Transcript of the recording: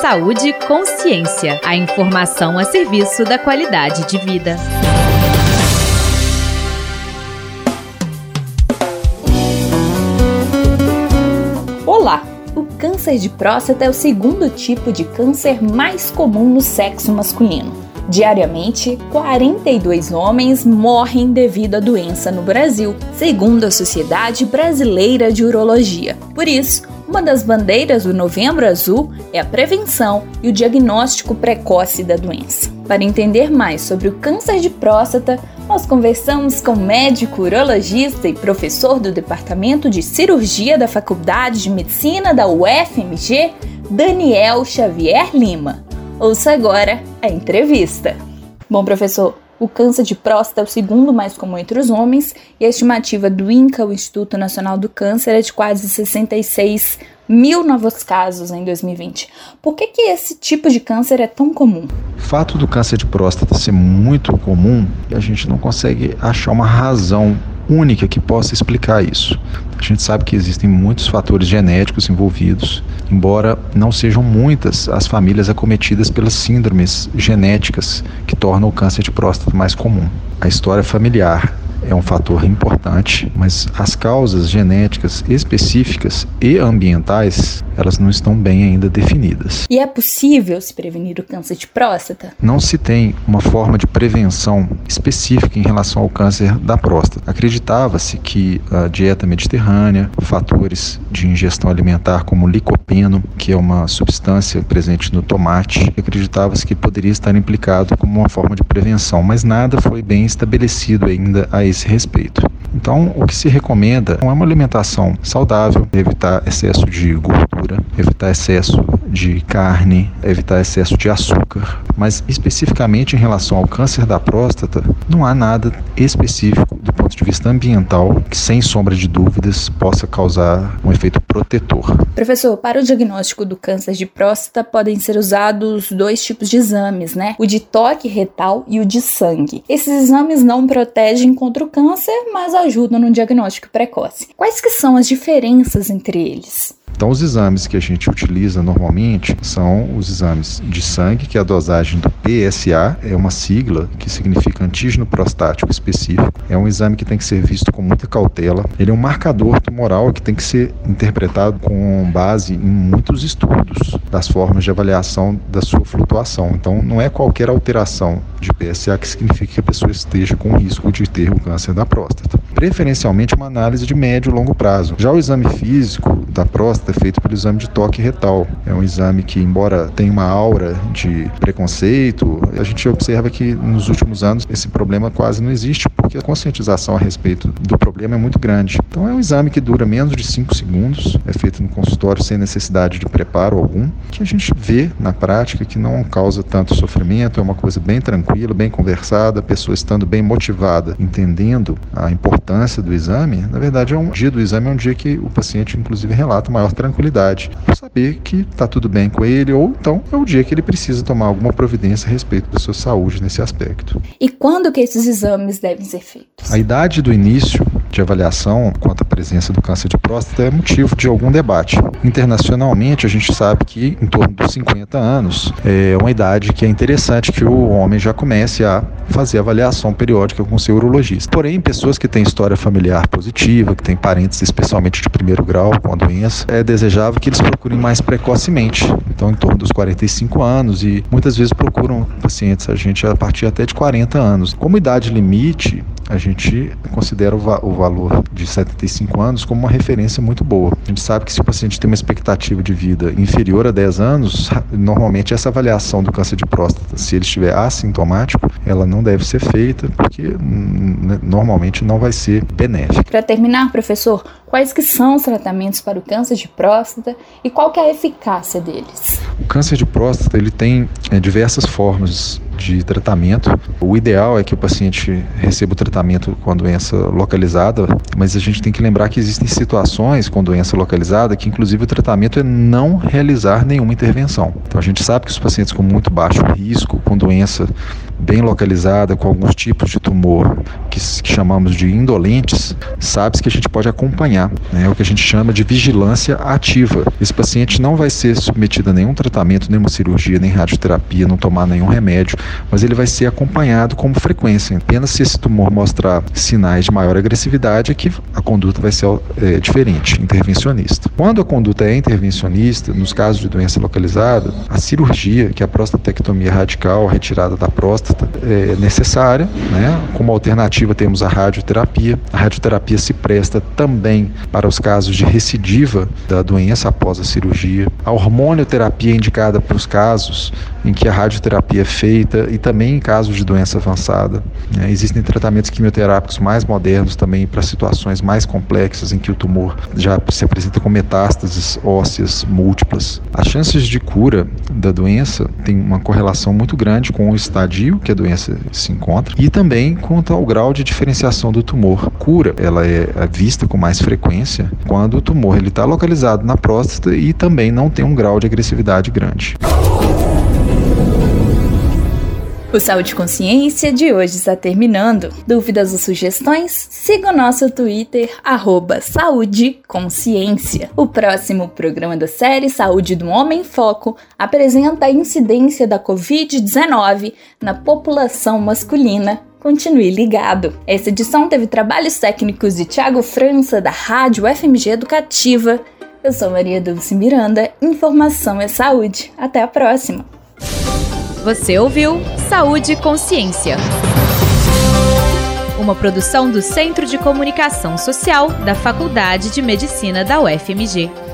Saúde e consciência. A informação a serviço da qualidade de vida. Olá! O câncer de próstata é o segundo tipo de câncer mais comum no sexo masculino. Diariamente, 42 homens morrem devido à doença no Brasil, segundo a Sociedade Brasileira de Urologia. Por isso, uma das bandeiras do Novembro Azul é a prevenção e o diagnóstico precoce da doença. Para entender mais sobre o câncer de próstata, nós conversamos com o médico urologista e professor do Departamento de Cirurgia da Faculdade de Medicina da UFMG, Daniel Xavier Lima. Ouça agora a entrevista. Bom, professor, o câncer de próstata é o segundo mais comum entre os homens e a estimativa do INCA, o Instituto Nacional do Câncer, é de quase 66 mil novos casos em 2020. Por que esse tipo de câncer é tão comum? O fato do câncer de próstata ser muito comum, a gente não consegue achar uma razão única que possa explicar isso. A gente sabe que existem muitos fatores genéticos envolvidos, embora não sejam muitas as famílias acometidas pelas síndromes genéticas que tornam o câncer de próstata mais comum. A história familiar é um fator importante, mas as causas genéticas específicas e ambientais, elas não estão bem ainda definidas. E é possível se prevenir o câncer de próstata? Não se tem uma forma de prevenção específica em relação ao câncer da próstata. Acreditava-se que a dieta mediterrânea, fatores de ingestão alimentar como licopeno, que é uma substância presente no tomate, acreditava-se que poderia estar implicado como uma forma de prevenção, mas nada foi bem estabelecido ainda a esse respeito. Então, o que se recomenda é uma alimentação saudável, evitar excesso de gordura, evitar excesso de carne, evitar excesso de açúcar, mas especificamente em relação ao câncer da próstata, não há nada específico do ponto de vista ambiental que, sem sombra de dúvidas, possa causar um efeito protetor. Professor, para o diagnóstico do câncer de próstata podem ser usados dois tipos de exames, né? O de toque retal e o de sangue. Esses exames não protegem contra o câncer, mas ajudam no diagnóstico precoce. Quais que são as diferenças entre eles? Então, os exames que a gente utiliza normalmente são os exames de sangue, que é a dosagem do PSA, é uma sigla que significa antígeno prostático específico. É um exame que tem que ser visto com muita cautela. Ele é um marcador tumoral que tem que ser interpretado com base em muitos estudos das formas de avaliação da sua flutuação. Então, não é qualquer alteração de PSA que significa que a pessoa esteja com risco de ter o câncer da próstata. Preferencialmente, uma análise de médio e longo prazo. Já o exame físico da próstata é feito pelo exame de toque retal. É um exame que, embora tenha uma aura de preconceito, a gente observa que nos últimos anos esse problema quase não existe, porque a conscientização a respeito do problema é muito grande. Então é um exame que dura menos de 5 segundos, é feito no consultório sem necessidade de preparo algum, que a gente vê na prática que não causa tanto sofrimento, é uma coisa bem tranquila, bem conversada, a pessoa estando bem motivada, entendendo a importância do exame. Na verdade, o dia do exame é um dia que o paciente inclusive relata maior tranquilidade, por saber que está tudo bem com ele, ou então é o dia que ele precisa tomar alguma providência a respeito da sua saúde nesse aspecto. E quando que esses exames devem ser feitos? A idade do início de avaliação quanto à presença do câncer de próstata é motivo de algum debate. Internacionalmente, a gente sabe que em torno dos 50 anos é uma idade que é interessante que o homem já comece a fazer avaliação periódica com o seu urologista. Porém, pessoas que têm história familiar positiva, que têm parentes especialmente de primeiro grau com a doença, é desejável que eles procurem mais precocemente, então em torno dos 45 anos, e muitas vezes procuram pacientes a gente a partir até de 40 anos. Como idade limite, a gente considera o valor de 75 anos como uma referência muito boa. A gente sabe que se o paciente tem uma expectativa de vida inferior a 10 anos, normalmente essa avaliação do câncer de próstata, se ele estiver assintomático, ela não deve ser feita, porque normalmente não vai ser benéfica. Para terminar, professor, quais que são os tratamentos para o câncer de próstata e qual que é a eficácia deles? O câncer de próstata ele tem diversas formas de tratamento. O ideal é que o paciente receba o tratamento com a doença localizada, mas a gente tem que lembrar que existem situações com doença localizada que inclusive o tratamento é não realizar nenhuma intervenção. Então a gente sabe que os pacientes com muito baixo risco, com doença bem localizada, com alguns tipos de tumor que chamamos de indolentes, sabe-se que a gente pode acompanhar, né? O que a gente chama de vigilância ativa. Esse paciente não vai ser submetido a nenhum tratamento, nenhuma cirurgia, nem radioterapia, não tomar nenhum remédio, mas ele vai ser acompanhado com frequência. Apenas se esse tumor mostrar sinais de maior agressividade é que a conduta vai ser diferente, intervencionista. Quando a conduta é intervencionista, nos casos de doença localizada, a cirurgia, que é a prostatectomia radical, a retirada da próstata, é necessária, né? Como alternativa temos a radioterapia. A radioterapia se presta também para os casos de recidiva da doença após a cirurgia. A hormonioterapia é indicada para os casos em que a radioterapia é feita e também em casos de doença avançada. Existem tratamentos quimioterápicos mais modernos também para situações mais complexas em que o tumor já se apresenta com metástases ósseas múltiplas. As chances de cura da doença têm uma correlação muito grande com o estadio que a doença se encontra e também quanto ao grau de diferenciação do tumor. A cura, ela é vista com mais frequência quando o tumor está localizado na próstata e também não tem um grau de agressividade grande. O Saúde e Consciência de hoje está terminando. Dúvidas ou sugestões? Siga o nosso Twitter, @saudeconsciência. O próximo programa da série Saúde do Homem em Foco apresenta a incidência da Covid-19 na população masculina. Continue ligado. Essa edição teve trabalhos técnicos de Thiago França, da Rádio FMG Educativa. Eu sou Maria Dulce Miranda. Informação é saúde. Até a próxima. Você ouviu Saúde e Consciência, uma produção do Centro de Comunicação Social da Faculdade de Medicina da UFMG.